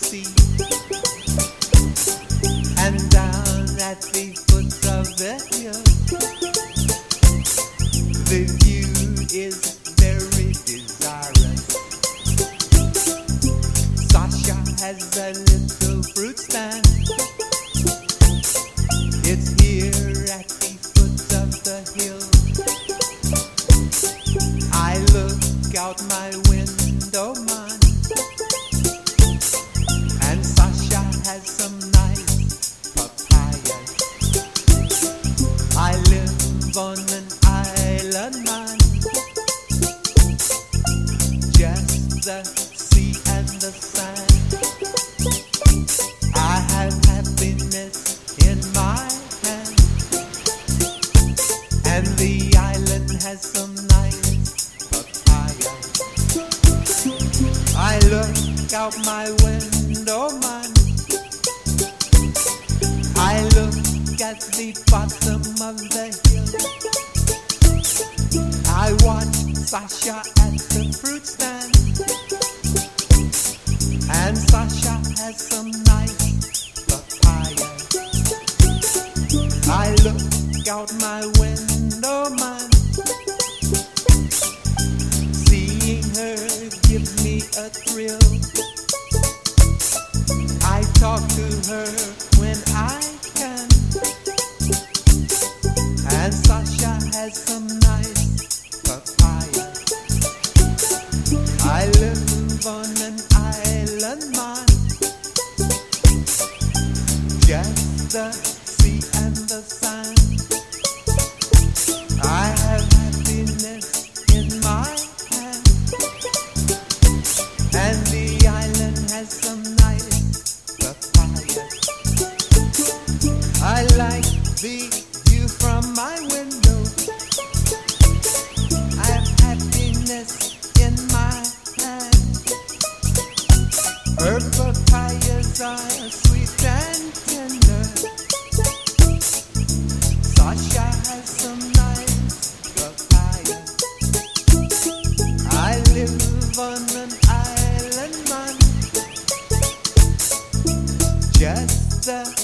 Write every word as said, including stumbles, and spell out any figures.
sea. And down at the foot of the hill, the view is very desirous. Sasha has a little fruit stand. It's here at the foot of the hill. I look out my window, man, and Sasha has some nice papayas. I live on an island, man, just the sea and the sand. I have happiness in my hand, and the island has some nice papayas. I look out my window, man, I look at the bottom of the hill. I watch Sasha at the fruit stand, and Sasha has some nice papayas. I look out my window, man, seeing her give me a thrill. I talk to her when I can, and Sasha has some nice papayas. I live on an island, man, just the sea and the sand. I have happiness in my hand, and the island has some nice papayas. I like the view from my window. I have happiness in my hand. Her papayas are sweet and tender. Sasha has some nice papayas. I live on an island, man, just the